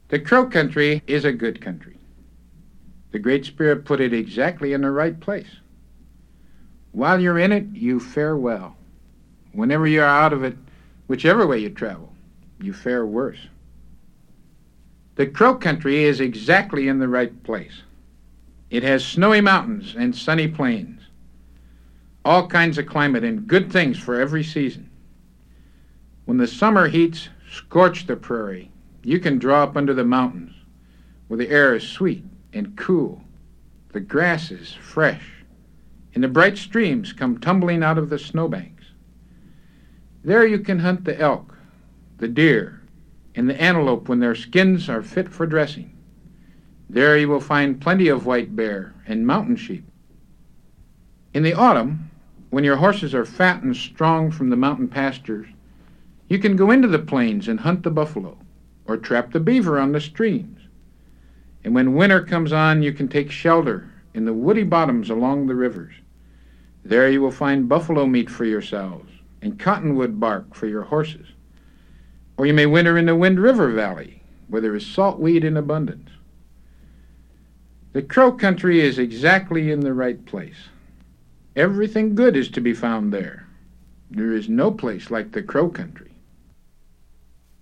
The Crow country is a good country. The Great Spirit put it exactly in the right place. While you're in it, you fare well. Whenever you're out of it, whichever way you travel, you fare worse. The Crow country is exactly in the right place. It has snowy mountains and sunny plains, all kinds of climate and good things for every season. When the summer heats scorch the prairie, you can draw up under the mountains, where the air is sweet and cool, the grass is fresh, and the bright streams come tumbling out of the snowbanks. There you can hunt the elk, the deer, and the antelope when their skins are fit for dressing. There you will find plenty of white bear and mountain sheep. In the autumn, when your horses are fat and strong from the mountain pastures, you can go into the plains and hunt the buffalo, or trap the beaver on the streams. And when winter comes on, you can take shelter in the woody bottoms along the rivers. There you will find buffalo meat for yourselves and cottonwood bark for your horses. Or you may winter in the Wind River Valley, where there is saltweed in abundance. The Crow country is exactly in the right place. Everything good is to be found there. There is no place like the Crow country.